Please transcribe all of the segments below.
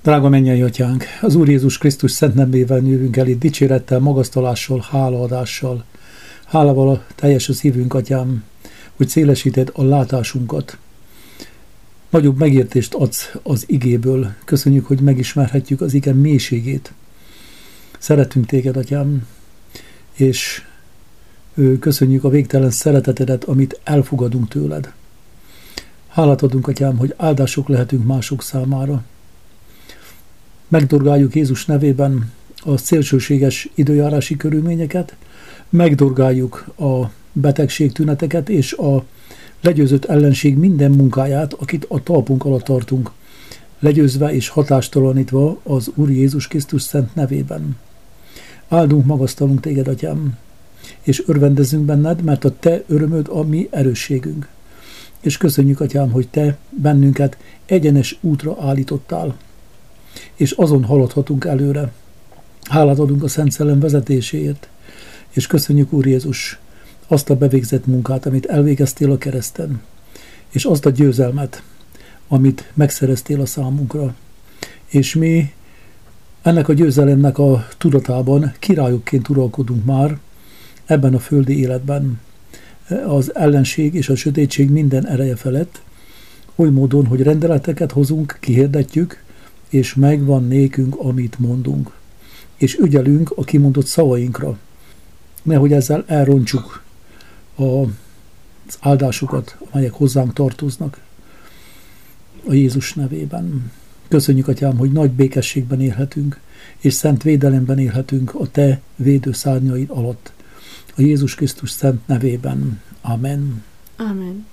Drága mennyei atyánk, az Úr Jézus Krisztus szent nevével jövünk el itt dicsérettel, magasztalással, hálaadással. Hálával a teljes a szívünk, atyám, hogy szélesíted a látásunkat. Nagyobb megértést adsz az igéből. Köszönjük, hogy megismerhetjük az ige mélységét. Szeretünk téged, atyám, és köszönjük a végtelen szeretetedet, amit elfogadunk tőled. Hálát adunk, atyám, hogy áldások lehetünk mások számára. Megdorgáljuk Jézus nevében a szélsőséges időjárási körülményeket, megdorgáljuk a betegség tüneteket és a legyőzött ellenség minden munkáját, akit a talpunk alatt tartunk, legyőzve és hatástalanítva az Úr Jézus Krisztus szent nevében. Áldunk, magasztalunk téged, atyám, és örvendezünk benned, mert a te örömöd a mi erősségünk. És köszönjük, atyám, hogy te bennünket egyenes útra állítottál, és azon haladhatunk előre. Hálát adunk a Szent Szellem vezetéséért, és köszönjük, Úr Jézus, azt a bevégzett munkát, amit elvégeztél a kereszten, és azt a győzelmet, amit megszereztél a számunkra. És mi ennek a győzelemnek a tudatában királyokként uralkodunk már ebben a földi életben, az ellenség és a sötétség minden ereje felett, oly módon, hogy rendeleteket hozunk, kihirdetjük, és megvan nékünk, amit mondunk. És ügyelünk a kimondott szavainkra, nehogy ezzel elrontsuk az áldásokat, amelyek hozzánk tartoznak a Jézus nevében. Köszönjük, atyám, hogy nagy békességben élhetünk, és szent védelemben élhetünk a te védőszárnyaid alatt. A Jézus Krisztus szent nevében. Amen. Amen.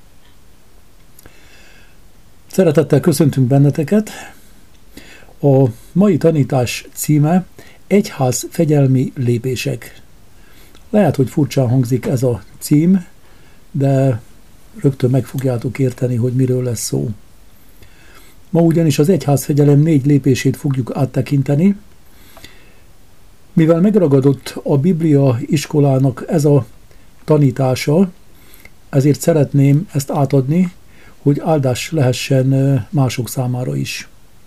Szeretettel köszöntünk benneteket. A mai tanítás címe Egyház fegyelmi lépések. Lehet, hogy furcsán hangzik ez a cím, de rögtön meg fogjátok érteni, hogy miről lesz szó. Ma ugyanis az egyházfegyelem 4 lépését fogjuk áttekinteni. Mivel megragadott a Biblia iskolának ez a tanítása, ezért szeretném ezt átadni, hogy áldás lehessen mások számára is.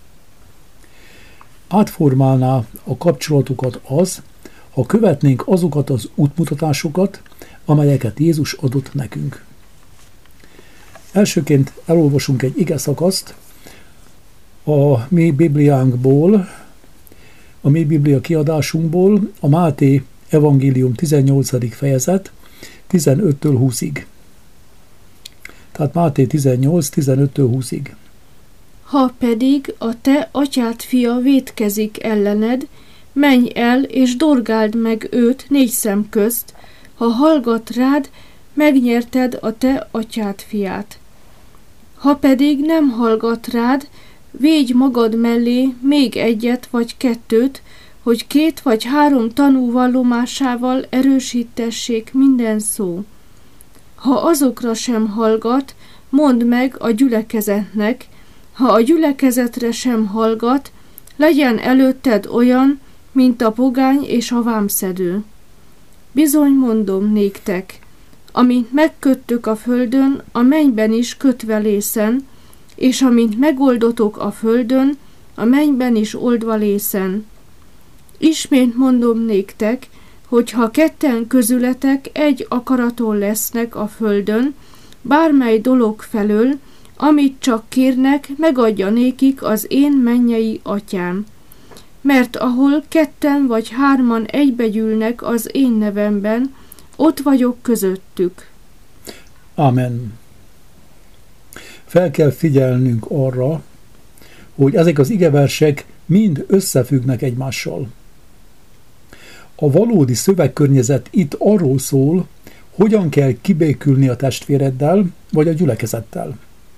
Átformálná a kapcsolatokat az, ha követnénk azokat az útmutatásokat, amelyeket Jézus adott nekünk. Elsőként elolvasunk egy igeszakaszt a mi Bibliánkból, a mi Biblia kiadásunkból, a Máté evangélium 18. fejezet 15-től 20-ig. Tehát Máté 18, 15-től 20-ig. Ha pedig a te atyád fia vétkezik ellened, menj el és dorgáld meg őt 4 szem közt, ha hallgat rád, megnyerted a te atyád fiát. Ha pedig nem hallgat rád, védj magad mellé még 1 vagy 2, hogy 2 vagy 3 tanú vallomásával erősítessék minden szó. Ha azokra sem hallgat, mondd meg a gyülekezetnek, ha a gyülekezetre sem hallgat, legyen előtted olyan, mint a pogány és a vámszedő. Bizony mondom néktek, amint megköttök a földön, a mennyben is kötve lészen, és amint megoldotok a földön, a mennyben is oldva lészen. Ismét mondom néktek, hogy ha 2 közületek egy akaraton lesznek a földön, bármely dolog felől, amit csak kérnek, megadja nékik az én mennyei atyám. Mert ahol 2 vagy 3 egybegyűlnek az én nevemben, ott vagyok közöttük. Amen. Fel kell figyelnünk arra, hogy ezek az igeversek mind összefüggnek egymással. A valódi szövegkörnyezet itt arról szól, hogyan kell kibékülni a testvéreddel, vagy a gyülekezettel.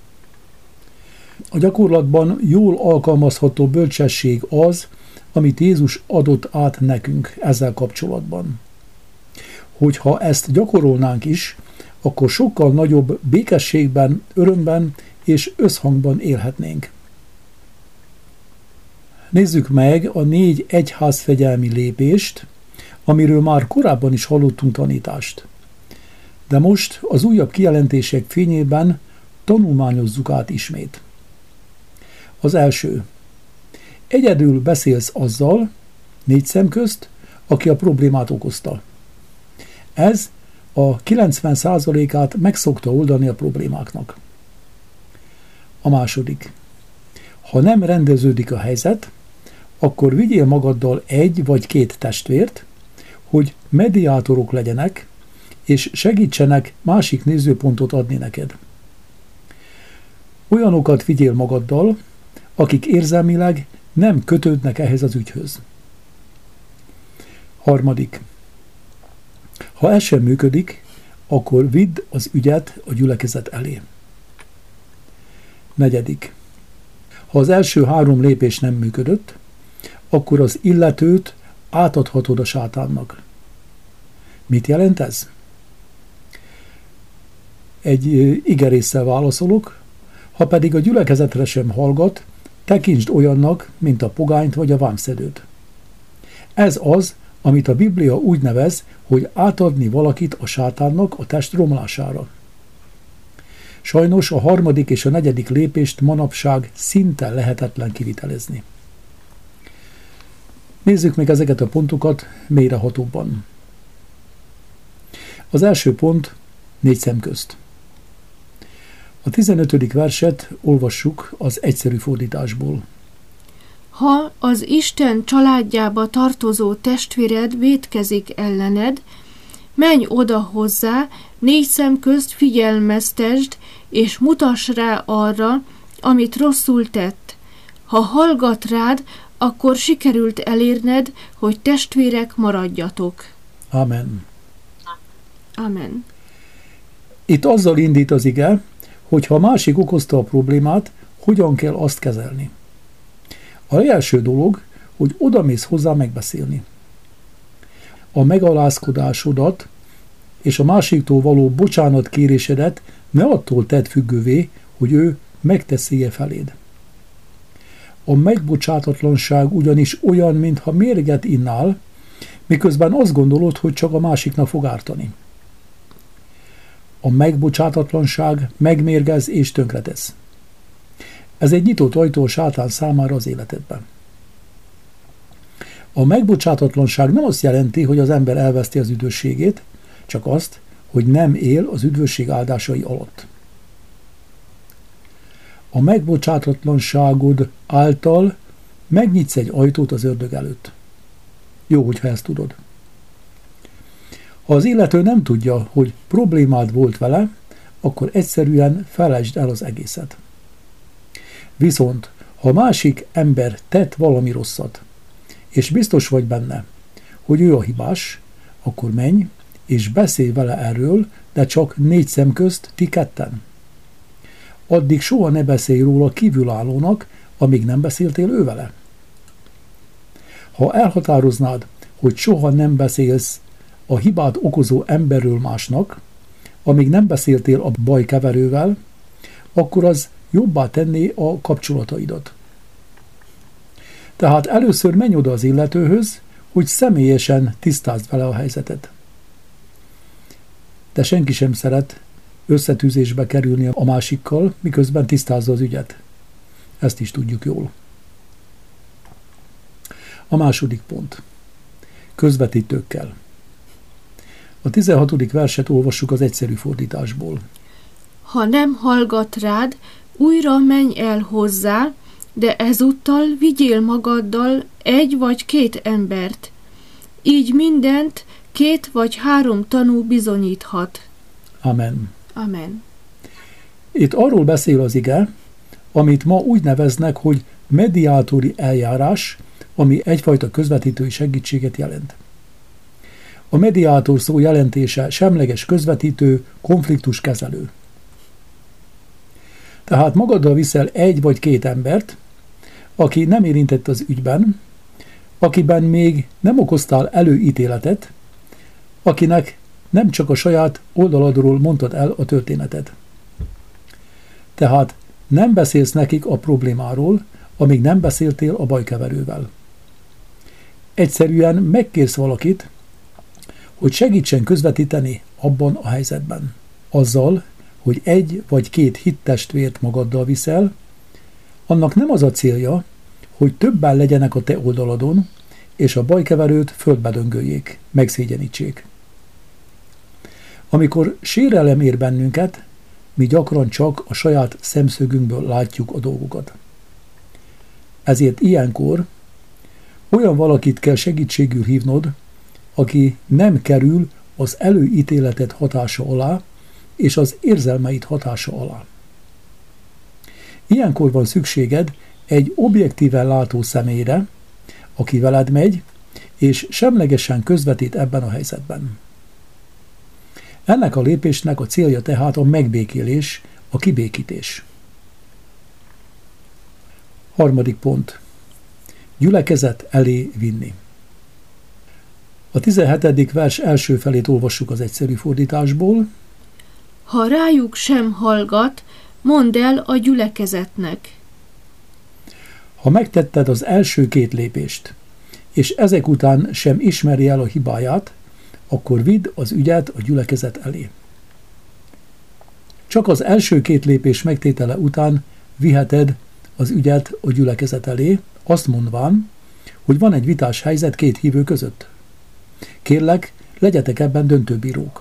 A gyakorlatban jól alkalmazható bölcsesség az, amit Jézus adott át nekünk ezzel kapcsolatban. Hogyha ezt gyakorolnánk is, akkor sokkal nagyobb békességben, örömben és összhangban élhetnénk. Nézzük meg a 4 egyházfegyelmi lépést, amiről már korábban is hallottunk tanítást. De most az újabb kijelentések fényében tanulmányozzuk át ismét. Az első. Egyedül beszélsz azzal, 4 szem közt, aki a problémát okozta. Ez a 90%-át meg szokta oldani a problémáknak. A második. Ha nem rendeződik a helyzet, akkor vigyél magaddal 1 vagy 2 testvért, hogy mediátorok legyenek, és segítsenek másik nézőpontot adni neked. Olyanokat vigyél magaddal, akik érzelmileg nem kötődnek ehhez az ügyhöz. Harmadik. Ha ez sem működik, akkor vidd az ügyet a gyülekezet elé. Negyedik. Ha az első 3 lépés nem működött, akkor az illetőt átadhatod a sátánnak. Mit jelent ez? Egy igerésszel válaszolok, ha pedig a gyülekezetre sem hallgat, tekintsd olyannak, mint a pogányt vagy a vámszedőt. Ez az, amit a Biblia úgy nevez, hogy átadni valakit a sátánnak a test romlására. Sajnos a 3. és a 4. lépést manapság szinte lehetetlen kivitelezni. Nézzük meg ezeket a pontokat mélyrehatóbban. Az első pont 4 szem közt. A 15. verset olvassuk az egyszerű fordításból. Ha az Isten családjába tartozó testvéred vétkezik ellened, menj oda hozzá, 4 szem közt figyelmeztesd, és mutass rá arra, amit rosszul tett. Ha hallgat rád, akkor sikerült elérned, hogy testvérek maradjatok. Amen. Amen. Itt azzal indít az ige, hogy ha a másik okozta a problémát, hogyan kell azt kezelni. A első dolog, hogy odamész hozzá megbeszélni. A megalázkodásodat és a másiktól való bocsánatkérésedet ne attól tedd függővé, hogy ő megteszi-e feléd. A megbocsátatlanság ugyanis olyan, mintha mérget innál, miközben azt gondolod, hogy csak a másiknak fog ártani. A megbocsátatlanság megmérgez és tönkretesz. Ez egy nyitott ajtó a sátán számára az életedben. A megbocsátatlanság nem azt jelenti, hogy az ember elveszti az üdvösségét, csak azt, hogy nem él az üdvösség áldásai alatt. A megbocsátatlanságod által megnyitsz egy ajtót az ördög előtt. Jó, hogyha ezt tudod. Ha az illető nem tudja, hogy problémád volt vele, akkor egyszerűen felejtsd el az egészet. Viszont, ha másik ember tett valami rosszat, és biztos vagy benne, hogy ő a hibás, akkor menj, és beszélj vele erről, de csak 4 szem közt, ti ketten. Addig soha ne beszélj róla kívülállónak, amíg nem beszéltél ő vele. Ha elhatároznád, hogy soha nem beszélsz a hibát okozó emberről másnak, amíg nem beszéltél a bajkeverővel, akkor az jobbá tenné a kapcsolataidat. Tehát először menj oda az illetőhöz, hogy személyesen tisztázd vele a helyzetet. De senki sem szeret összetűzésbe kerülni a másikkal, miközben tisztázza az ügyet. Ezt is tudjuk jól. A második pont. Közvetítőkkel. A 16. verset olvassuk az egyszerű fordításból. Ha nem hallgat rád, újra menj el hozzá, de ezúttal vigyél magaddal 1 vagy 2 embert. Így mindent 2 vagy 3 tanú bizonyíthat. Amen. Amen. Itt arról beszél az ige, amit ma úgy neveznek, hogy mediátori eljárás, ami egyfajta közvetítői segítséget jelent. A mediátor szó jelentése semleges közvetítő, konfliktuskezelő. Tehát magaddal viszel 1 vagy 2 embert, aki nem érintett az ügyben, akiben még nem okoztál előítéletet, akinek nem csak a saját oldaladról mondtad el a történetet. Tehát nem beszélsz nekik a problémáról, amíg nem beszéltél a bajkeverővel. Egyszerűen megkérsz valakit, hogy segítsen közvetíteni abban a helyzetben. Azzal, hogy 1 vagy 2 hittestvért magaddal viszel, annak nem az a célja, hogy többen legyenek a te oldaladon, és a bajkeverőt földbe döngöljék, megszégyenítsék. Amikor sérelem ér bennünket, mi gyakran csak a saját szemszögünkből látjuk a dolgokat. Ezért ilyenkor olyan valakit kell segítségül hívnod, aki nem kerül az előítéleted hatása alá, és az érzelmeid hatása alá. Ilyenkor van szükséged egy objektíven látó személyre, aki veled megy, és semlegesen közvetít ebben a helyzetben. Ennek a lépésnek a célja tehát a megbékélés, a kibékítés. 3. pont. Gyülekezet elé vinni. A 17. vers első felét olvassuk az egyszerű fordításból. Ha rájuk sem hallgat, mondd el a gyülekezetnek. Ha megtetted az első 2 lépést, és ezek után sem ismeri el a hibáját, akkor vidd az ügyet a gyülekezet elé. Csak az első 2 lépés megtétele után viheted az ügyet a gyülekezet elé, azt mondván, hogy van egy vitás helyzet 2 hívő között. Kérlek, legyetek ebben döntőbírók.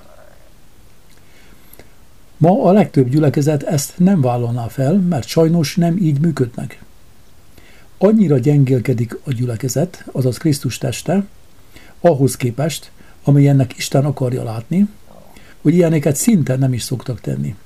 Ma a legtöbb gyülekezet ezt nem vállalná fel, mert sajnos nem így működnek. Annyira gyengélkedik a gyülekezet, azaz Krisztus teste, ahhoz képest, amilyennek Isten akarja látni, hogy ilyeneket szinte nem is szoktak tenni.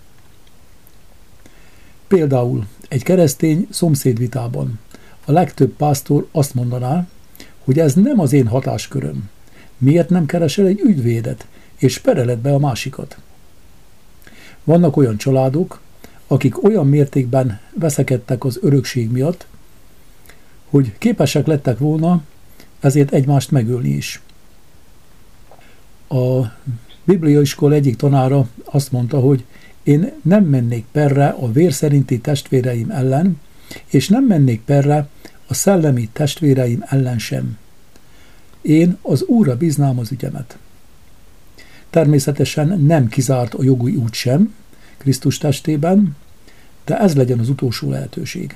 Például egy keresztény szomszédvitában a legtöbb pásztor azt mondaná, hogy ez nem az én hatásköröm. Miért nem keresel egy ügyvédet, és pereled be a másikat? Vannak olyan családok, akik olyan mértékben veszekedtek az örökség miatt, hogy képesek lettek volna ezért egymást megölni is. A bibliaiskola egyik tanára azt mondta, hogy én nem mennék perre a vér szerinti testvéreim ellen, és nem mennék perre a szellemi testvéreim ellen sem. Én az Úrra bíznám az ügyemet. Természetesen nem kizárt a jogi út sem Krisztus testében, de ez legyen az utolsó lehetőség.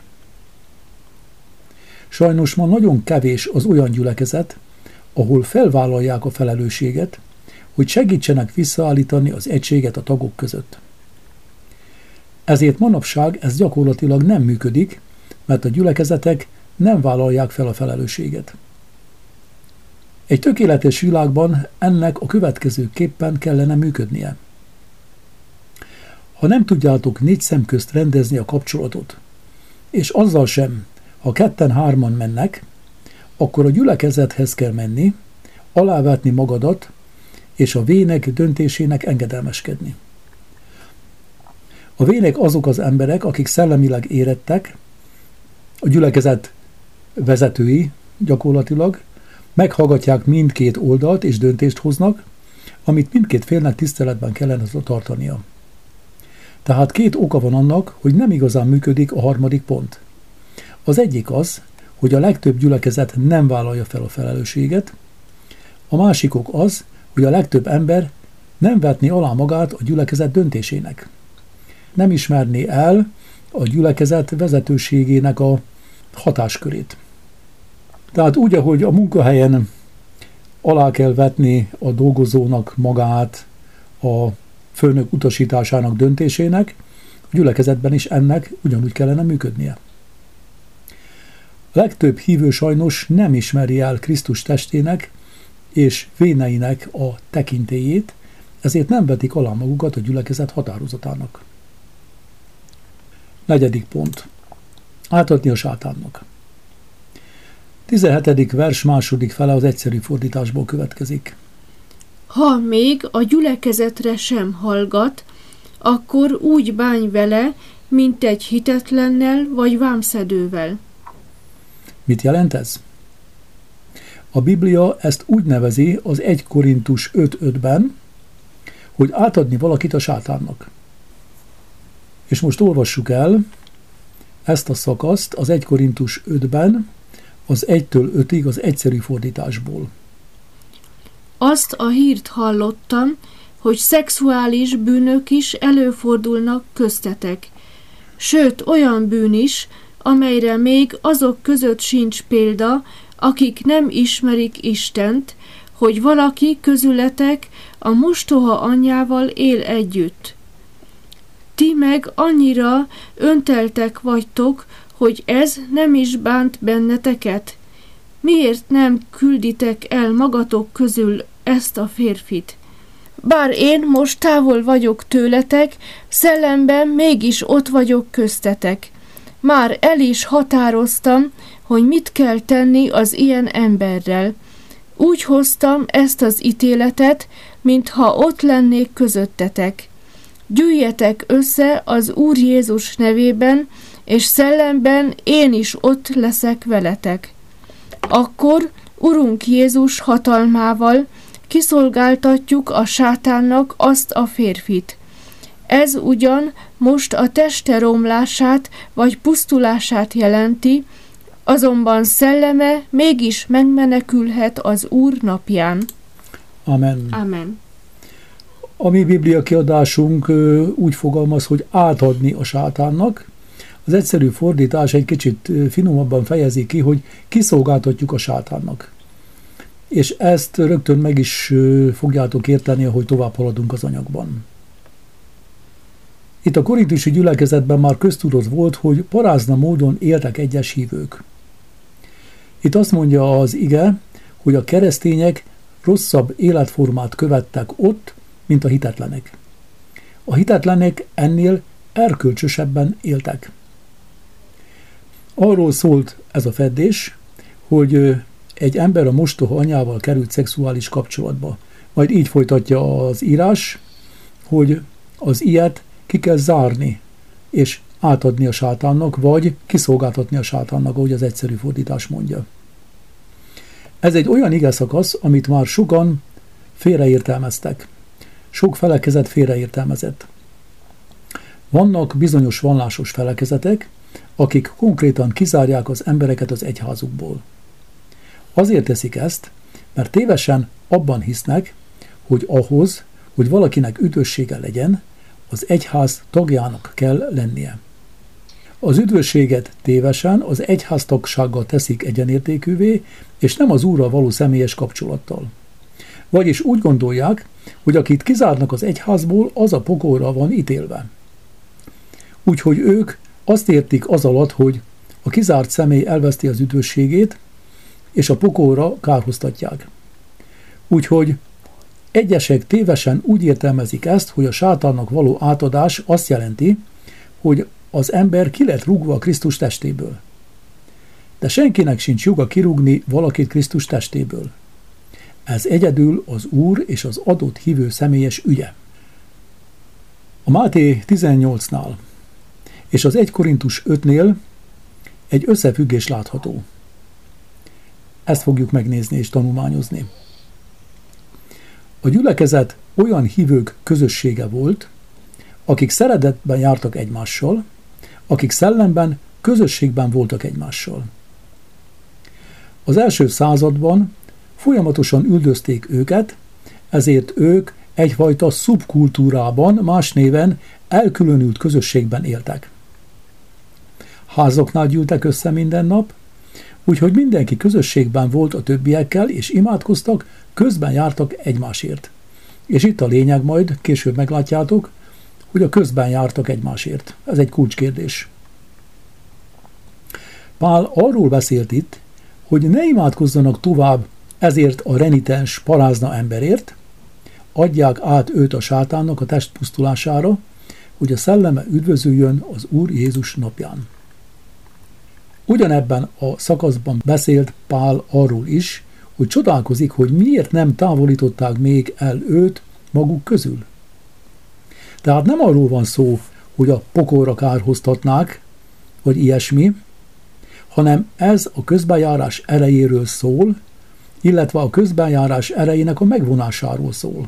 Sajnos ma nagyon kevés az olyan gyülekezet, ahol felvállalják a felelősséget, hogy segítsenek visszaállítani az egységet a tagok között. Ezért manapság ez gyakorlatilag nem működik, mert a gyülekezetek nem vállalják fel a felelősséget. Egy tökéletes világban ennek a következőképpen kellene működnie. Ha nem tudjátok 4 szem közt rendezni a kapcsolatot, és azzal sem, ha 2-3 mennek, akkor a gyülekezethez kell menni, alávetni magadat, és a vének döntésének engedelmeskedni. A vének azok az emberek, akik szellemileg érettek, a gyülekezet vezetői gyakorlatilag, meghallgatják mindkét oldalt és döntést hoznak, amit mindkét félnek tiszteletben kellene tartania. Tehát 2 oka van annak, hogy nem igazán működik a 3. pont. Az egyik az, hogy a legtöbb gyülekezet nem vállalja fel a felelősséget, a másik ok az, hogy a legtöbb ember nem vetné alá magát a gyülekezet döntésének. Nem ismerné el a gyülekezet vezetőségének a hatáskörét. Tehát úgy, ahogy a munkahelyen alá kell vetni a dolgozónak magát a főnök utasításának döntésének, a gyülekezetben is ennek ugyanúgy kellene működnie. A legtöbb hívő sajnos nem ismeri el Krisztus testének és véneinek a tekintélyét, ezért nem vetik alá magukat a gyülekezet határozatának. 4. pont. Átadni a sátánnak. 17. vers második fele az egyszerű fordításból következik. Ha még a gyülekezetre sem hallgat, akkor úgy bánj vele, mint egy hitetlennel vagy vámszedővel. Mit jelent ez? A Biblia ezt úgy nevezi az 1 Korintus 5.5-ben, hogy átadni valakit a sátánnak. És most olvassuk el ezt a szakaszt az 1 Korintus 5-ben, az 1-től 5-ig az egyszerű fordításból. Azt a hírt hallottam, hogy szexuális bűnök is előfordulnak köztetek. Sőt, olyan bűn is, amelyre még azok között sincs példa, akik nem ismerik Istent, hogy valaki közületek a mostoha anyjával él együtt. Ti meg annyira önteltek vagytok, hogy ez nem is bánt benneteket. Miért nem külditek el magatok közül ezt a férfit? Bár én most távol vagyok tőletek, szellemben mégis ott vagyok köztetek. Már el is határoztam, hogy mit kell tenni az ilyen emberrel. Úgy hoztam ezt az ítéletet, mintha ott lennék közöttetek. Gyűjjetek össze az Úr Jézus nevében, és szellemben én is ott leszek veletek. Akkor Urunk Jézus hatalmával kiszolgáltatjuk a sátánnak azt a férfit. Ez ugyan most a teste romlását vagy pusztulását jelenti, azonban szelleme mégis megmenekülhet az Úr napján. Amen. Amen. A mi Biblia kiadásunk úgy fogalmaz, hogy átadni a sátánnak. Az egyszerű fordítás egy kicsit finomabban fejezi ki, hogy kiszolgáltatjuk a sátánnak. És ezt rögtön meg is fogjátok érteni, ahogy tovább haladunk az anyagban. Itt a korintusi gyülekezetben már köztudott volt, hogy parázna módon éltek egyes hívők. Itt azt mondja az ige, hogy a keresztények rosszabb életformát követtek ott, mint a hitetlenek. A hitetlenek ennél erkölcsösebben éltek. Arról szólt ez a feddés, hogy egy ember a mostoha anyával került szexuális kapcsolatba. Majd így folytatja az írás, hogy az ilyet ki kell zárni, és átadni a sátánnak, vagy kiszolgáltatni a sátánnak, ahogy az egyszerű fordítás mondja. Ez egy olyan igeszakasz, amit már sokan félreértelmeztek. Sok felekezet félreértelmezett. Vannak bizonyos vallásos felekezetek, akik konkrétan kizárják az embereket az egyházukból. Azért teszik ezt, mert tévesen abban hisznek, hogy ahhoz, hogy valakinek üdvössége legyen, az egyház tagjának kell lennie. Az üdvösséget tévesen az egyház tagsággal teszik egyenértékűvé, és nem az Úrral való személyes kapcsolattal. Vagyis úgy gondolják, hogy akit kizárnak az egyházból, az a pokolra van ítélve. Úgyhogy ők azt értik az alatt, hogy a kizárt személy elveszti az üdvösségét, és a pokolra kárhoztatják. Úgyhogy egyesek tévesen úgy értelmezik ezt, hogy a sátánnak való átadás azt jelenti, hogy az ember ki lett rúgva a Krisztus testéből. De senkinek sincs joga kirúgni valakit Krisztus testéből. Ez egyedül az Úr és az adott hívő személyes ügye. A Máté 18-nál és az 1 Korintus 5-nél egy összefüggés látható. Ezt fogjuk megnézni és tanulmányozni. A gyülekezet olyan hívők közössége volt, akik szeretetben jártak egymással, akik szellemben, közösségben voltak egymással. Az első században folyamatosan üldözték őket, ezért ők egyfajta szubkultúrában, más néven elkülönült közösségben éltek. Házaknál gyűltek össze minden nap, úgyhogy mindenki közösségben volt a többiekkel, és imádkoztak, közben jártak egymásért. És itt a lényeg, majd később meglátjátok, hogy a közben jártak egymásért. Ez egy kulcskérdés. Pál arról beszélt itt, hogy ne imádkozzanak tovább ezért a renitens parázna emberért, adják át őt a sátánnak a test pusztulására, hogy a szelleme üdvözüljön az Úr Jézus napján. Ugyanebben a szakaszban beszélt Pál arról is, hogy csodálkozik, hogy miért nem távolították még el őt maguk közül. Tehát nem arról van szó, hogy a pokolra kárhoztatnák, vagy ilyesmi, hanem ez a közbenjárás erejéről szól, illetve a közbenjárás erejének a megvonásáról szól.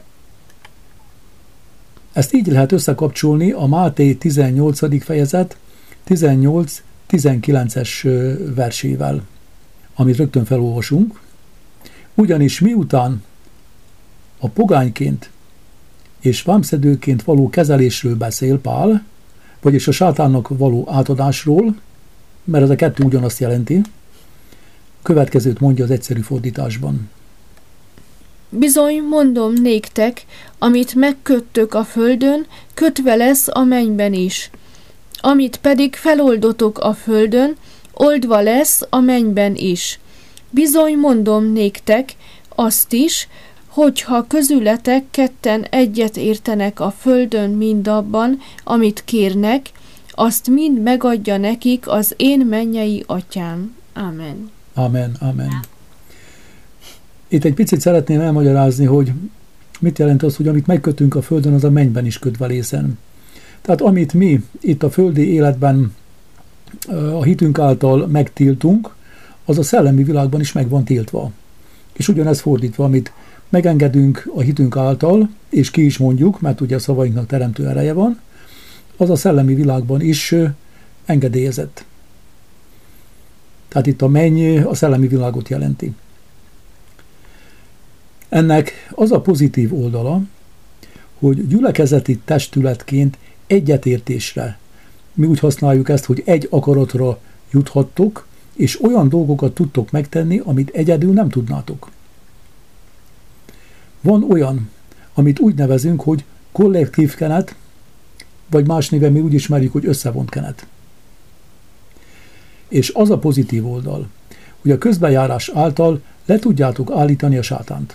Ezt így lehet összekapcsolni a Máté 18. fejezet 18-19-es versével, amit rögtön felolvasunk. Ugyanis miután a pogányként és vámszedőként való kezelésről beszél Pál, vagyis a sátánnak való átadásról, mert ez a kettő ugyanazt jelenti. Következőt mondja az egyszerű fordításban. Bizony, mondom néktek, amit megköttök a földön, kötve lesz a mennyben is. Amit pedig feloldotok a földön, oldva lesz a mennyben is. Bizony, mondom néktek azt is, hogyha közületek ketten egyet értenek a földön mindabban, amit kérnek, azt mind megadja nekik az én mennyei atyám. Amen. Amen, amen. Itt egy picit szeretném elmagyarázni, hogy mit jelent az, hogy amit megkötünk a földön, az a mennyben is kötve lészen. Tehát amit mi itt a földi életben a hitünk által megtiltunk, az a szellemi világban is meg van tiltva. És ugyanez fordítva, amit megengedünk a hitünk által, és ki is mondjuk, mert ugye a szavainknak teremtő ereje van, az a szellemi világban is engedélyezett. Tehát itt a menny a szellemi világot jelenti. Ennek az a pozitív oldala, hogy gyülekezeti testületként egyetértésre, mi úgy használjuk ezt, hogy egy akaratra juthattok, és olyan dolgokat tudtok megtenni, amit egyedül nem tudnátok. Van olyan, amit úgy nevezünk, hogy kollektív kenet, vagy más néven mi úgy ismerjük, hogy összevont kenet. És az a pozitív oldal, hogy a közbejárás által le tudjátok állítani a sátánt.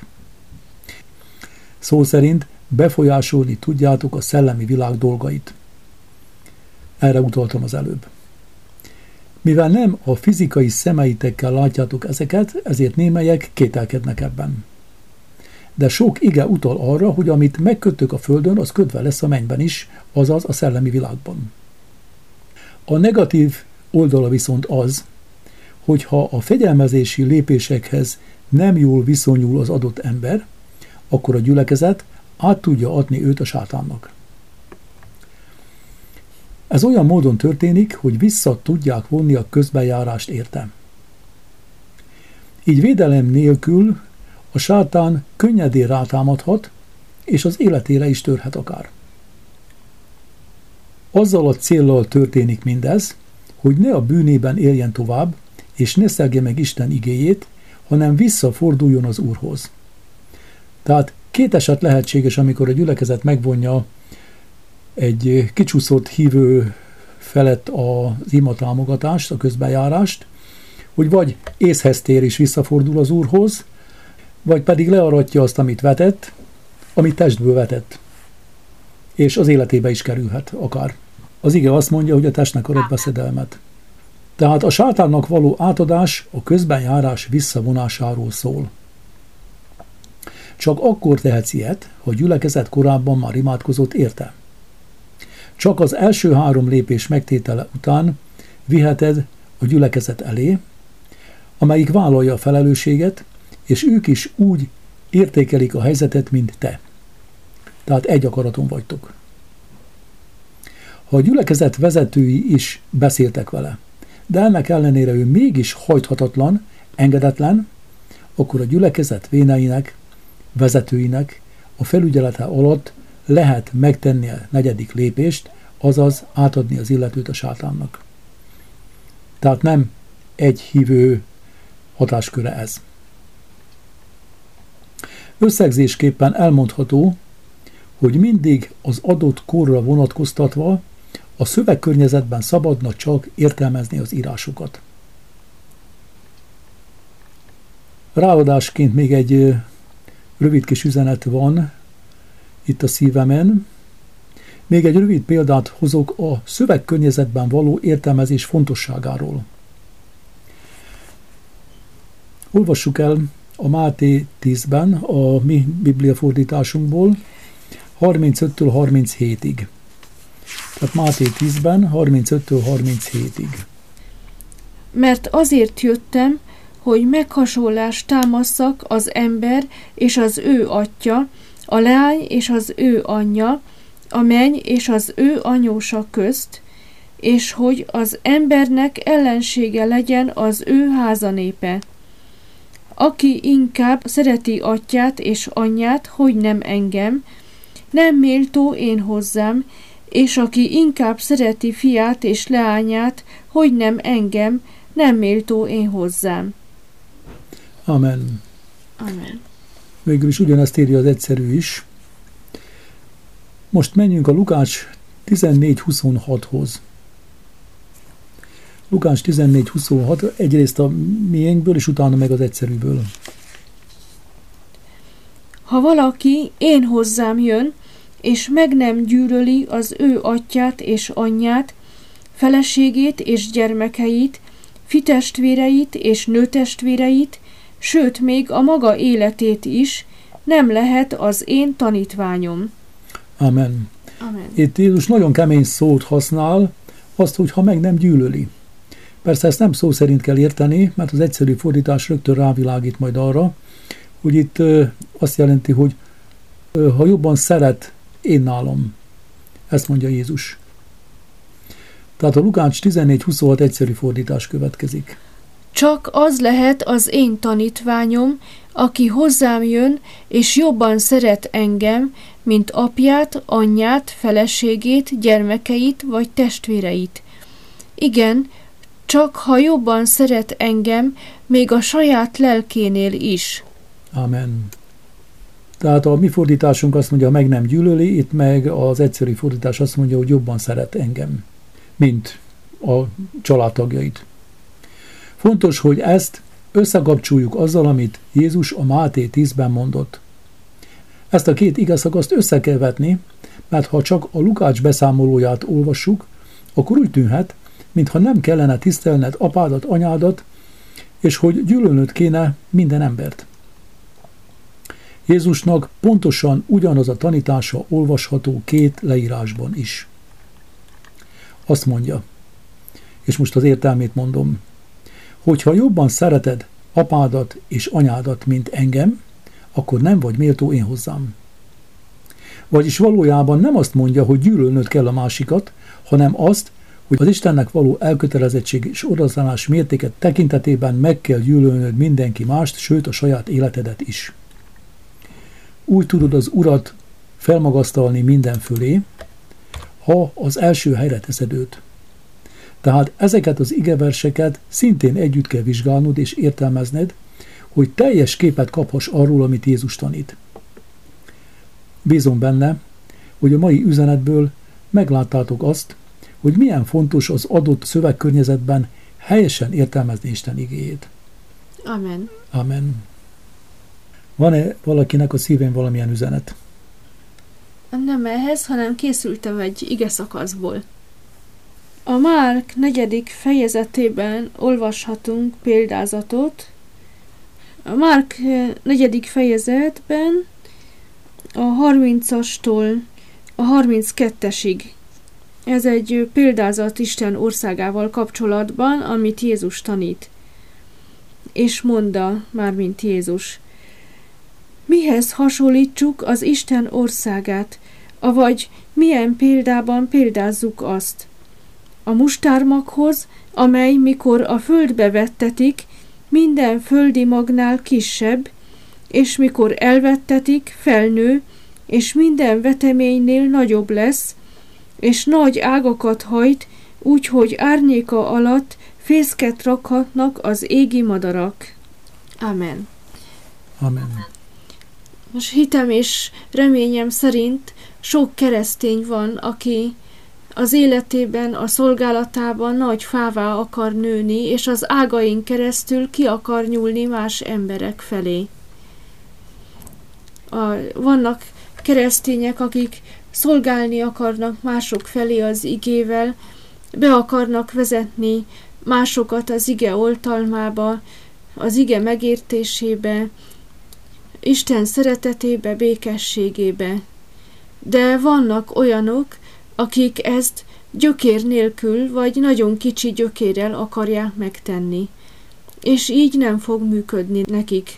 Szó szerint befolyásolni tudjátok a szellemi világ dolgait. Erre utaltam az előbb. Mivel nem a fizikai szemeitekkel látjátok ezeket, ezért némelyek kételkednek ebben. De sok ige utal arra, hogy amit megkötök a földön, az kötve lesz a mennyben is, azaz a szellemi világban. A negatív oldala viszont az, hogyha a fegyelmezési lépésekhez nem jól viszonyul az adott ember, akkor a gyülekezet át tudja adni őt a sátánnak. Ez olyan módon történik, hogy vissza tudják vonni a közbenjárást érte. Így védelem nélkül a sátán könnyedén rátámadhat, és az életére is törhet akár. Azzal a céllal történik mindez, hogy ne a bűnében éljen tovább, és ne szegje meg Isten igéjét, hanem visszaforduljon az Úrhoz. Tehát két eset lehetséges, amikor a gyülekezet megvonja egy kicsúszott hívő felett az imatámogatást, a közbenjárást, hogy vagy észhez tér és visszafordul az Úrhoz, vagy pedig learatja azt, amit vetett, amit testből vetett, és az életébe is kerülhet akár. Az ige azt mondja, hogy a testnek ad veszedelmet. Tehát a sátánnak való átadás a közbenjárás visszavonásáról szól. Csak akkor tehetsz ilyet, ha a gyülekezet korábban már imádkozott érte. Csak az első 3 lépés megtétele után viheted a gyülekezet elé, amelyik vállalja a felelősséget, és ők is úgy értékelik a helyzetet, mint te. Tehát egy akaraton vagytok. Ha a gyülekezet vezetői is beszéltek vele, de ennek ellenére ő mégis hajthatatlan, engedetlen, akkor a gyülekezet véneinek, vezetőinek a felügyelete alatt lehet megtenni a 4. lépést, azaz átadni az illetőt a sátánnak. Tehát nem egy hívő hatásköre ez. Összegzésképpen elmondható, hogy mindig az adott korra vonatkoztatva a szövegkörnyezetben szabadna csak értelmezni az írásokat. Ráadásként még egy rövid kis üzenet van itt a szívemen. Még egy rövid példát hozok a szövegkörnyezetben való értelmezés fontosságáról. Olvassuk el a Máté 10-ben, a mi bibliafordításunkból, 35-től 37-ig. Tehát Máté 10-ben, 35-től 37-ig. Mert azért jöttem, hogy meghasonlást támasszak az ember és az ő atya, a leány és az ő anyja, a menny és az ő anyósa közt, és hogy az embernek ellensége legyen az ő házanépe. Aki inkább szereti atyát és anyját, hogy nem engem, nem méltó én hozzám, és aki inkább szereti fiát és leányát, hogy nem engem, nem méltó én hozzám. Amen. Amen. Végül is ugyanezt írja az egyszerű is. Most menjünk a Lukács 14:26-hoz. Lukács 14:26, egyrészt a miénkből, és utána meg az egyszerűből. Ha valaki én hozzám jön, és meg nem gyűlöli az ő atyját és anyját, feleségét és gyermekeit, fitestvéreit és nőtestvéreit, sőt még a maga életét is, nem lehet az én tanítványom. Amen. Amen. Itt Jézus nagyon kemény szót használ, azt, hogy ha meg nem gyűlöli. Persze ezt nem szó szerint kell érteni, mert az egyszerű fordítás rögtön rávilágít majd arra, hogy itt azt jelenti, hogy ha jobban szeret, én nálam. Ezt mondja Jézus. Tehát a Lukács 14:26 egyszerű fordítás következik. Csak az lehet az én tanítványom, aki hozzám jön, és jobban szeret engem, mint apját, anyját, feleségét, gyermekeit vagy testvéreit. Igen, csak ha jobban szeret engem, még a saját lelkénél is. Amen. Tehát a mi fordításunk azt mondja, meg nem gyűlöli, itt meg az egyszerű fordítás azt mondja, hogy jobban szeret engem, mint a családtagjait. Fontos, hogy ezt összekapcsoljuk azzal, amit Jézus a Máté 10-ben mondott. Ezt a két igazszakaszt össze kell vetni, mert ha csak a Lukács beszámolóját olvassuk, akkor úgy tűnhet, mintha nem kellene tisztelned apádat, anyádat, és hogy gyűlölnöd kéne minden embert. Jézusnak pontosan ugyanaz a tanítása olvasható két leírásban is. Azt mondja, és most az értelmét mondom, hogyha jobban szereted apádat és anyádat, mint engem, akkor nem vagy méltó én hozzám. Vagyis valójában nem azt mondja, hogy gyűlölnöd kell a másikat, hanem azt, hogy az Istennek való elkötelezettség és odazálás mértéket tekintetében meg kell gyűlölnöd mindenki mást, sőt a saját életedet is. Úgy tudod az Urat felmagasztalni minden fölé, ha az első helyre teszed őt. Tehát ezeket az igeverseket szintén együtt kell vizsgálnod és értelmezned, hogy teljes képet kaphass arról, amit Jézus tanít. Bízom benne, hogy a mai üzenetből megláttátok azt, hogy milyen fontos az adott szövegkörnyezetben helyesen értelmezni Isten igéjét. Amen. Amen. Van-e valakinek a szívén valamilyen üzenet? Nem ehhez, hanem készültem egy ige szakaszból. A Márk 4. fejezetében olvashatunk példázatot. A Márk 4. fejezetben a 30-astól a 32-esig. Ez egy példázat Isten országával kapcsolatban, amit Jézus tanít. És mondta, mármint Jézus, mihez hasonlítsuk az Isten országát, avagy milyen példában példázzuk azt? A mustármaghoz, amely mikor a földbe vettetik, minden földi magnál kisebb, és mikor elvettetik, felnő, és minden veteménynél nagyobb lesz, és nagy ágakat hajt, úgyhogy árnyéka alatt fészket rakhatnak az égi madarak. Amen. Amen. Most hitem és reményem szerint sok keresztény van, aki az életében, a szolgálatában nagy fává akar nőni, és az ágain keresztül ki akar nyúlni más emberek felé. Vannak keresztények, akik szolgálni akarnak mások felé az igével, be akarnak vezetni másokat az ige oltalmába, az ige megértésébe, Isten szeretetébe, békességébe. De vannak olyanok, akik ezt gyökér nélkül, vagy nagyon kicsi gyökérrel akarják megtenni, és így nem fog működni nekik.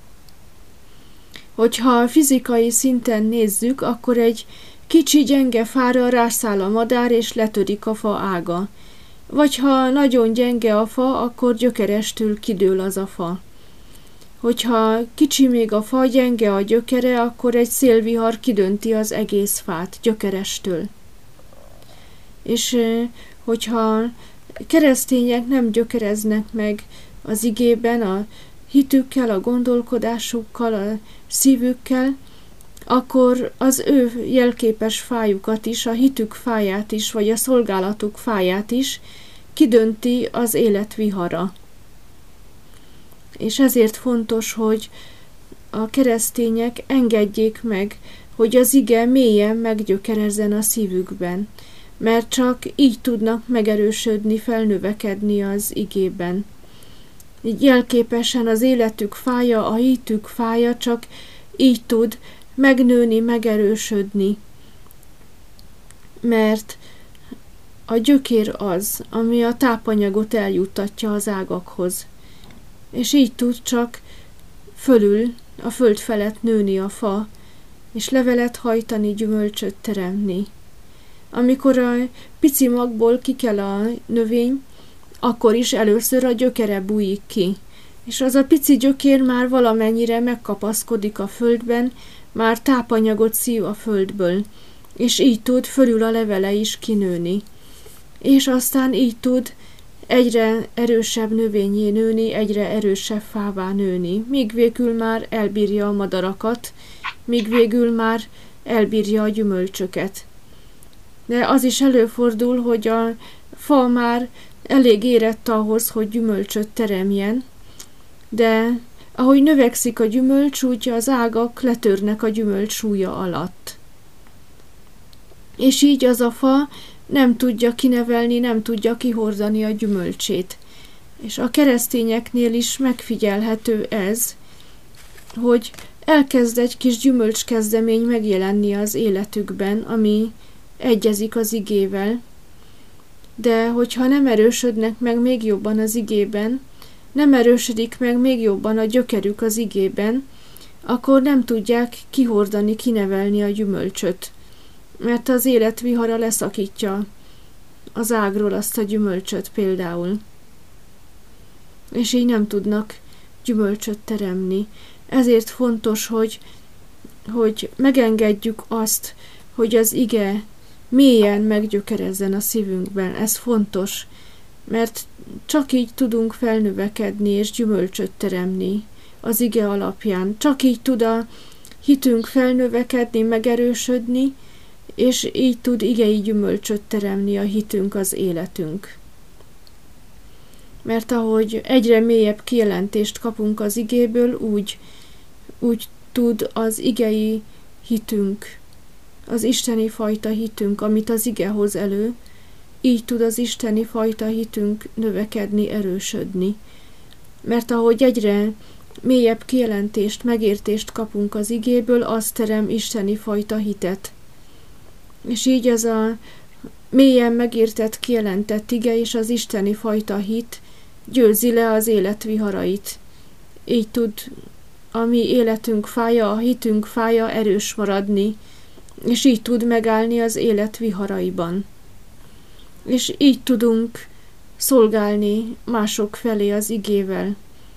Hogyha fizikai szinten nézzük, akkor egy kicsi gyenge fára rászáll a madár, és letörik a fa ága. Vagy ha nagyon gyenge a fa, akkor gyökerestül kidől az a fa. Hogyha kicsi még a fa, gyenge a gyökere, akkor egy szélvihar kidönti az egész fát gyökerestől. És hogyha keresztények nem gyökereznek meg az igében, a hitükkel, a gondolkodásukkal, a szívükkel, akkor az ő jelképes fájukat is, a hitük fáját is, vagy a szolgálatuk fáját is kidönti az élet vihara. És ezért fontos, hogy a keresztények engedjék meg, hogy az ige mélyen meggyökerezzen a szívükben, mert csak így tudnak megerősödni, felnövekedni az igében. Így jelképesen az életük fája, a hitük fája csak így tud megnőni, megerősödni, mert a gyökér az, ami a tápanyagot eljuttatja az ágakhoz, és így tud csak fölül, a föld felett nőni a fa, és levelet hajtani, gyümölcsöt teremni. Amikor a pici magból kikel a növény, akkor is először a gyökere bújik ki, és az a pici gyökér már valamennyire megkapaszkodik a földben, már tápanyagot szív a földből, és így tud fölül a levele is kinőni. És aztán így tud egyre erősebb növényé nőni, egyre erősebb fává nőni, míg végül már elbírja a madarakat, míg végül már elbírja a gyümölcsöket. De az is előfordul, hogy a fa már elég érett ahhoz, hogy gyümölcsöt teremjen, de ahogy növekszik a gyümölcs, úgy az ágak letörnek a gyümölcs súlya alatt. És így az a fa nem tudja kinevelni, nem tudja kihordani a gyümölcsét. És a keresztényeknél is megfigyelhető ez, hogy elkezd egy kis gyümölcskezdemény megjelenni az életükben, ami egyezik az igével, de hogyha nem erősödnek meg még jobban az igében, nem erősödik meg még jobban a gyökerük az igében, akkor nem tudják kihordani, kinevelni a gyümölcsöt, mert az élet vihara leszakítja az ágról azt a gyümölcsöt például, és így nem tudnak gyümölcsöt teremni. Ezért fontos, hogy megengedjük azt, hogy az ige mélyen meggyökerezzen a szívünkben. Ez fontos, mert csak így tudunk felnövekedni és gyümölcsöt teremni az ige alapján. Csak így tud a hitünk felnövekedni, megerősödni, és így tud igei gyümölcsöt teremni a hitünk, az életünk. Mert ahogy egyre mélyebb kijelentést kapunk az igéből, úgy tud az igei hitünk, az isteni fajta hitünk, amit az ige hoz elő, így tud az isteni fajta hitünk növekedni, erősödni. Mert ahogy egyre mélyebb kijelentést, megértést kapunk az igéből, az terem isteni fajta hitet. És így az a mélyen megértett, kijelentett ige és az isteni fajta hit győzi le az élet viharait. Így tud a mi életünk fája, a hitünk fája erős maradni, és így tud megállni az élet viharaiban. És így tudunk szolgálni mások felé az igével.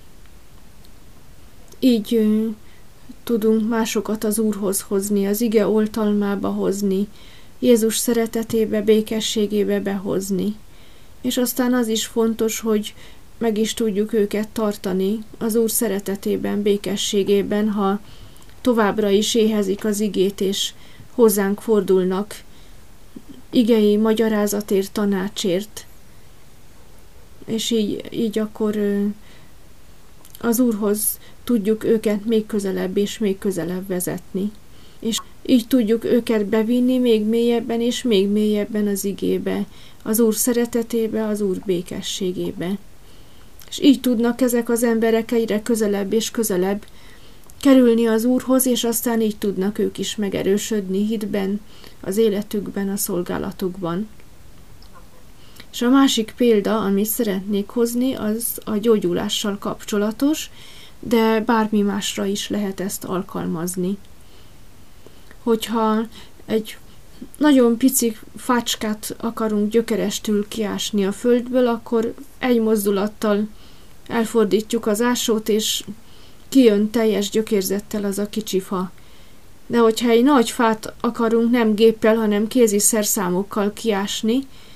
Így tudunk másokat az Úrhoz hozni, az ige oltalmába hozni, Jézus szeretetébe, békességébe behozni. És aztán az is fontos, hogy meg is tudjuk őket tartani az Úr szeretetében, békességében, ha továbbra is éhezik az igét, és hozzánk fordulnak igei magyarázatért, tanácsért. És így akkor az Úrhoz tudjuk őket még közelebb és még közelebb vezetni. És így tudjuk őket bevinni még mélyebben és még mélyebben az igébe, az Úr szeretetébe, az Úr békességébe. És így tudnak ezek az emberek egyre közelebb és közelebb kerülni az Úrhoz, és aztán így tudnak ők is megerősödni hitben, az életükben, a szolgálatukban. És a másik példa, amit szeretnék hozni, az a gyógyulással kapcsolatos, de bármi másra is lehet ezt alkalmazni. Hogyha egy nagyon pici fácskát akarunk gyökerestül kiásni a földből, akkor egy mozdulattal elfordítjuk az ásót, és kijön teljes gyökérzettel az a kicsi fa. De hogyha egy nagy fát akarunk nem géppel, hanem kézi szerszámokkal kiásni,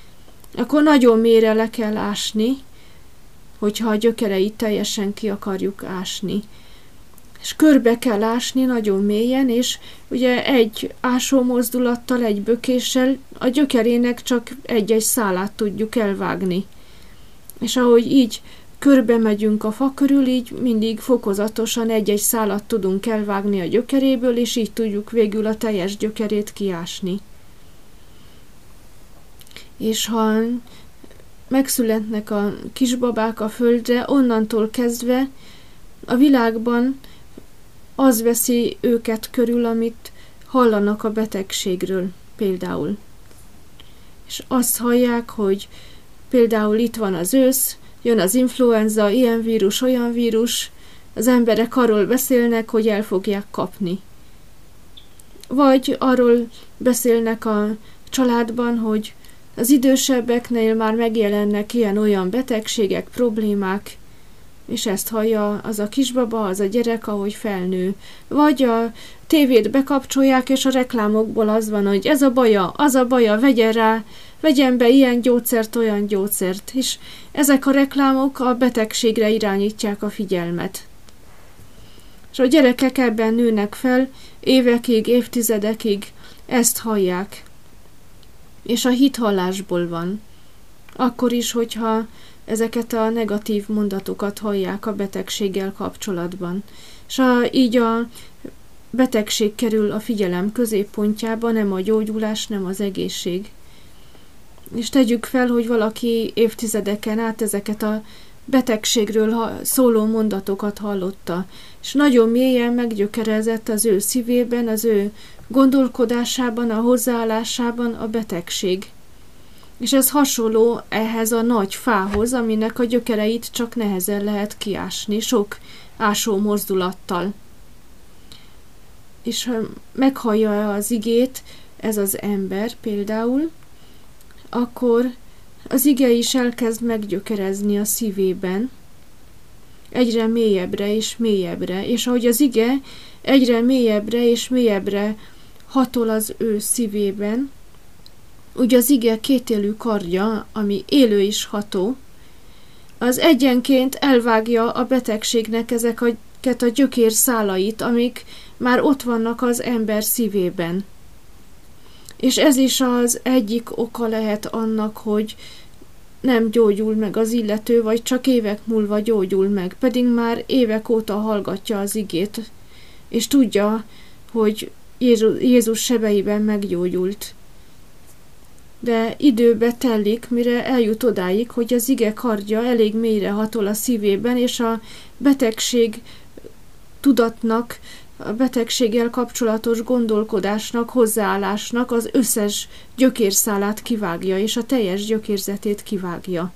akkor nagyon mélyre le kell ásni, hogyha a gyökereit teljesen ki akarjuk ásni. És körbe kell ásni nagyon mélyen, és ugye egy ásó mozdulattal, egy bökéssel a gyökerének csak egy-egy szálát tudjuk elvágni. És ahogy így körbe megyünk a fa körül, így mindig fokozatosan egy-egy szálat tudunk elvágni a gyökeréből, és így tudjuk végül a teljes gyökerét kiásni. És ha megszületnek a kisbabák a földre, onnantól kezdve a világban az veszi őket körül, amit hallanak a betegségről például. És azt hallják, hogy például itt van az ősz, jön az influenza, ilyen vírus, olyan vírus, az emberek arról beszélnek, hogy el fogják kapni. Vagy arról beszélnek a családban, hogy az idősebbeknél már megjelennek ilyen-olyan betegségek, problémák, és ezt hallja az a kisbaba, az a gyerek, ahogy felnő. Vagy a tévét bekapcsolják, és a reklámokból az van, hogy ez a baja, az a baja, vegyen be ilyen gyógyszert, olyan gyógyszert. És ezek a reklámok a betegségre irányítják a figyelmet. És a gyerekek ebben nőnek fel, évekig, évtizedekig ezt hallják. És a hithallásból van. Akkor is, hogyha ezeket a negatív mondatokat hallják a betegséggel kapcsolatban. És így a betegség kerül a figyelem középpontjába, nem a gyógyulás, nem az egészség. És tegyük fel, hogy valaki évtizedeken át ezeket a betegségről szóló mondatokat hallotta, és nagyon mélyen meggyökerezett az ő szívében, az ő gondolkodásában, a hozzáállásában a betegség. És ez hasonló ehhez a nagy fához, aminek a gyökereit csak nehezen lehet kiásni, sok ásó mozdulattal. És ha meghallja az igét ez az ember például, akkor az ige is elkezd meggyökerezni a szívében, egyre mélyebbre és mélyebbre, és ahogy az ige egyre mélyebbre és mélyebbre hatol az ő szívében, úgy az ige kétélű kardja, ami élő is ható, az egyenként elvágja a betegségnek ezeket a gyökér szálait, amik már ott vannak az ember szívében. És ez is az egyik oka lehet annak, hogy nem gyógyul meg az illető, vagy csak évek múlva gyógyul meg, pedig már évek óta hallgatja az igét, és tudja, hogy Jézus sebeiben meggyógyult. De időbe telik, mire eljut odáig, hogy az ige kardja elég mélyre hatol a szívében, és a betegség tudatnak, a betegséggel kapcsolatos gondolkodásnak, hozzáállásnak az összes gyökérszálát kivágja, és a teljes gyökérzetét kivágja.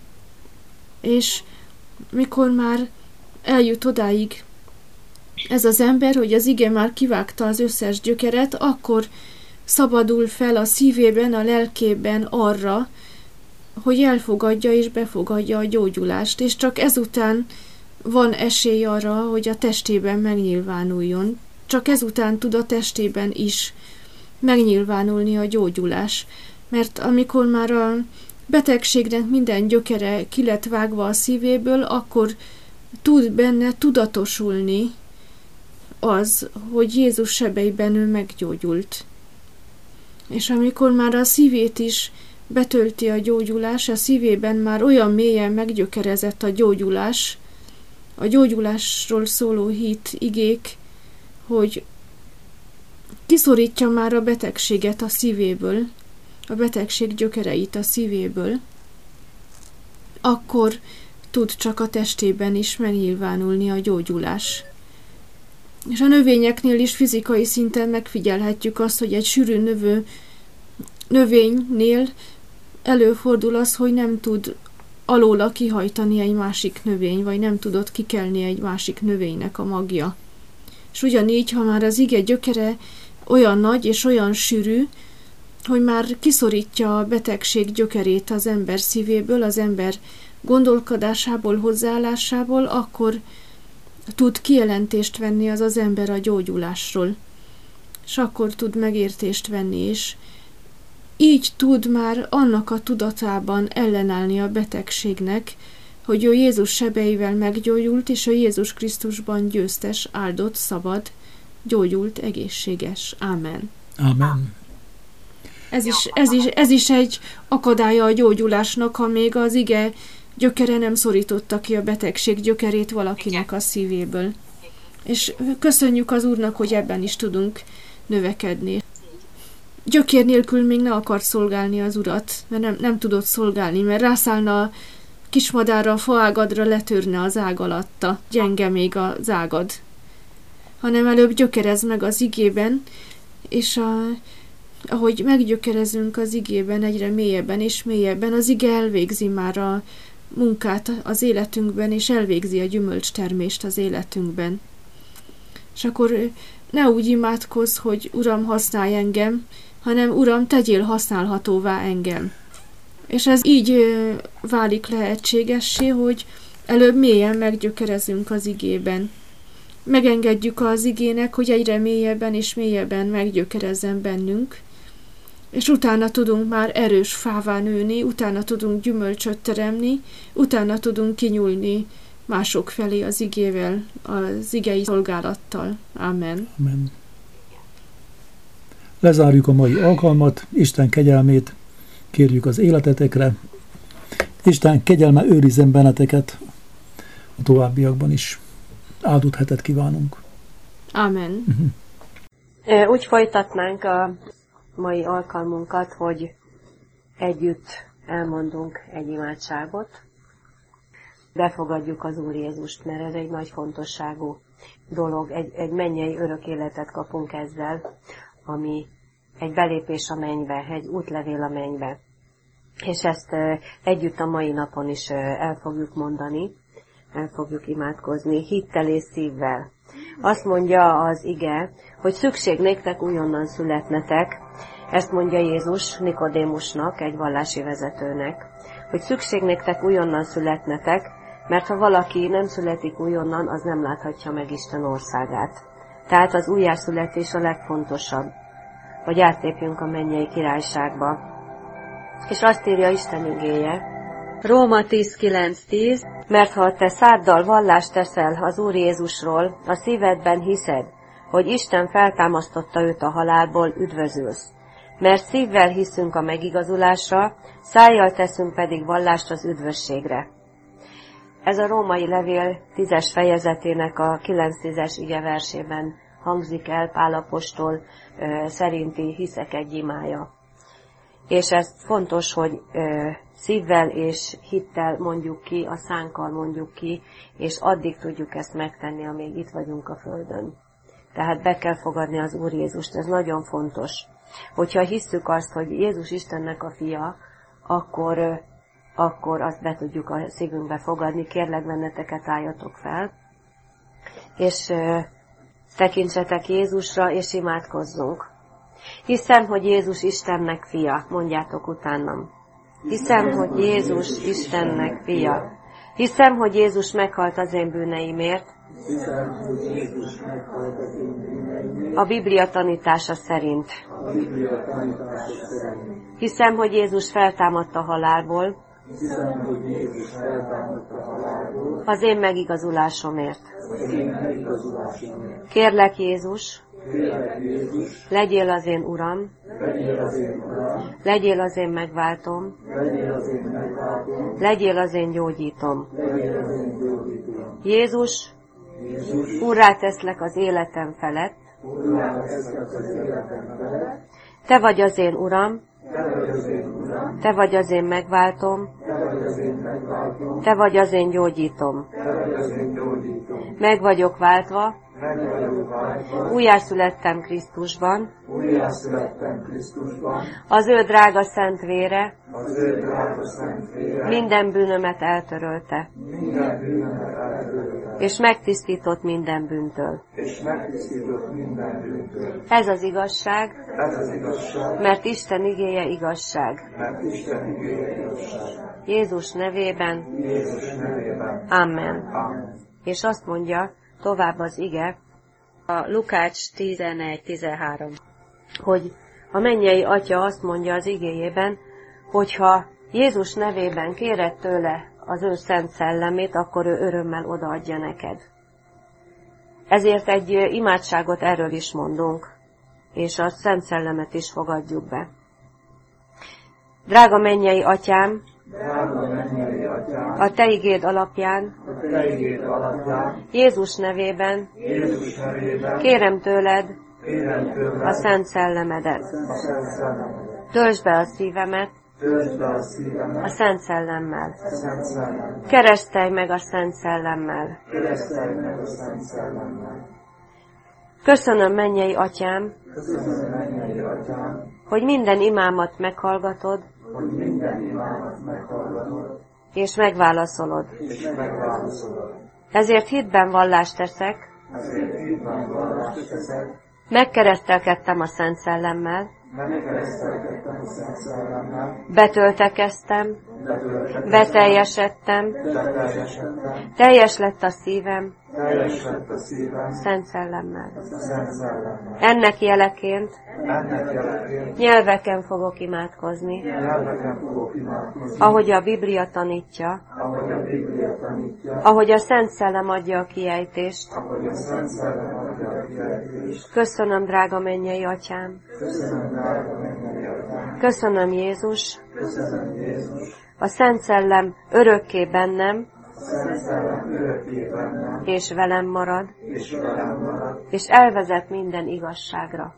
És mikor már eljut odáig ez az ember, hogy az ige már kivágta az összes gyökeret, akkor szabadul fel a szívében, a lelkében arra, hogy elfogadja és befogadja a gyógyulást, és csak ezután van esély arra, hogy a testében megnyilvánuljon. Csak ezután tud a testében is megnyilvánulni a gyógyulás. Mert amikor már a betegségnek minden gyökere ki lett vágva a szívéből, akkor tud benne tudatosulni az, hogy Jézus sebeiben ő meggyógyult. És amikor már a szívét is betölti a gyógyulás, a szívében már olyan mélyen meggyökerezett a gyógyulás, a gyógyulásról szóló hit igék, hogy kiszorítja már a betegséget a szívéből, a betegség gyökereit a szívéből, akkor tud csak a testében is megnyilvánulni a gyógyulás. És a növényeknél is fizikai szinten megfigyelhetjük azt, hogy egy sűrű növő növénynél előfordul az, hogy nem tud alóla kihajtani egy másik növény, vagy nem tudott kikelni egy másik növénynek a magja. És ugyanígy, ha már az ige gyökere olyan nagy és olyan sűrű, hogy már kiszorítja a betegség gyökerét az ember szívéből, az ember gondolkodásából, hozzáállásából, akkor tud kijelentést venni az ember a gyógyulásról. És akkor tud megértést venni, és így tud már annak a tudatában ellenállni a betegségnek, hogy ő Jézus sebeivel meggyógyult, és a Jézus Krisztusban győztes, áldott, szabad, gyógyult, egészséges. Ámen. Ámen. Ez is egy akadálya a gyógyulásnak, ha még az ige gyökere nem szorította ki a betegség gyökerét valakinek a szívéből. És köszönjük az Úrnak, hogy ebben is tudunk növekedni. Gyökér nélkül még ne akart szolgálni az Urat, mert nem tudott szolgálni, mert rászállna a kismadárra, a faágadra, letörne az ág alatta. Gyenge még az ágad. Hanem előbb gyökerez meg az igében, és ahogy meggyökerezünk az igében egyre mélyebben és mélyebben, az ige elvégzi már a munkát az életünkben, és elvégzi a gyümölcstermést az életünkben. És akkor ne úgy imádkozz, hogy Uram, használj engem, hanem Uram, tegyél használhatóvá engem. És ez így válik lehetségessé, hogy előbb mélyen meggyökerezünk az igében. Megengedjük az igének, hogy egyre mélyebben és mélyebben meggyökerezzen bennünk, és utána tudunk már erős fává nőni, utána tudunk gyümölcsöt teremni, utána tudunk kinyúlni mások felé az igével, az igei szolgálattal. Amen. Amen. Lezárjuk a mai alkalmat, Isten kegyelmét kérjük az életetekre. Isten kegyelme őrizzen benneteket a továbbiakban is. Áldott hetet kívánunk. Amen. Úgy folytatnánk a mai alkalmunkat, hogy együtt elmondunk egy imádságot. Befogadjuk az Úr Jézust, mert ez egy nagy fontosságú dolog. Egy mennyei örök életet kapunk ezzel, ami egy belépés a mennybe, egy útlevél a mennybe. És ezt együtt a mai napon is el fogjuk mondani, el fogjuk imádkozni, hittel és szívvel. Azt mondja az ige, hogy szükség néktek újonnan születnetek, ezt mondja Jézus Nikodémusnak, egy vallási vezetőnek, hogy szükség néktek újonnan születnetek, mert ha valaki nem születik újonnan, az nem láthatja meg Isten országát. Tehát az újjászületés a legfontosabb, hogy átlépjünk a mennyei királyságba. És azt írja Isten igéje, Róma 10.9.10, mert ha te száddal vallást teszel az Úr Jézusról, a szívedben hiszed, hogy Isten feltámasztotta őt a halálból, üdvözülsz. Mert szívvel hiszünk a megigazulásra, szájjal teszünk pedig vallást az üdvösségre. Ez a római levél 10. fejezetének a 9-10 igeversében hangzik el Pál apostol szerinti hiszek egy imája. És ez fontos, hogy szívvel és hittel mondjuk ki, a szánkkal mondjuk ki, és addig tudjuk ezt megtenni, amíg itt vagyunk a földön. Tehát be kell fogadni az Úr Jézust, ez nagyon fontos. Hogyha hisszük azt, hogy Jézus Istennek a fia, akkor azt be tudjuk a szívünkbe fogadni. Kérlek benneteket, álljatok fel, és tekintsetek Jézusra, és imádkozzunk. Hiszem, hogy Jézus Istennek fia, mondjátok utánam. Hiszem, hogy Jézus Istennek fia. Hiszem, hogy Jézus meghalt az én bűneimért. A Biblia tanítása szerint. Hiszem, hogy Jézus feltámadt a halálból. Az én megigazulásomért. Kérlek Jézus, legyél az én Uram, legyél az én megváltom, legyél az én gyógyítom. Jézus, úrrá teszlek az életem felett, te vagy az én Uram, te vagy az én megváltom, te vagy az én gyógyítom. Meg vagyok váltva, újjászülettem Krisztusban, az ő drága szent vére minden bűnömet eltörölte, és megtisztított minden bűntől. Ez az igazság, mert Isten igéje igazság. Jézus nevében, Amen. És azt mondja tovább az ige, a Lukács 11.13, hogy A mennyei Atya azt mondja az igéjében, hogyha Jézus nevében kéred tőle az ő szent szellemét, akkor ő örömmel odaadja neked. Ezért egy imádságot erről is mondunk, és a szent szellemet is fogadjuk be. Drága mennyei Atyám, a Te igéd alapján, Jézus nevében kérem tőled a szent szellemedet. Töltsd be a szívemet a szent szellemmel. Keresztelj meg a szent szellemmel. Köszönöm, mennyei Atyám, hogy minden imámat meghallgatod, és megválaszolod. Ezért hitben vallást teszek, megkeresztelkedtem a Szent Szellemmel, betöltekeztem, beteljesedtem, teljes lett a szívem Szent Szellemmel. Ennek jeleként nyelveken fogok imádkozni, ahogy a Biblia tanítja, ahogy a Szent Szellem adja a kiejtést. Köszönöm, drága mennyei Atyám. Köszönöm, Jézus. A Szent Szellem örökké bennem, és velem marad, és elvezet minden igazságra.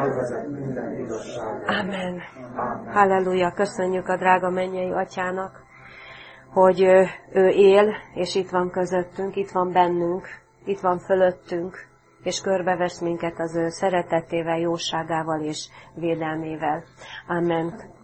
Amen. Halleluja, köszönjük a drága mennyei Atyának, hogy ő él, és itt van közöttünk, itt van bennünk, itt van fölöttünk, és körbevesz minket az ő szeretetével, jóságával és védelmével. Amen.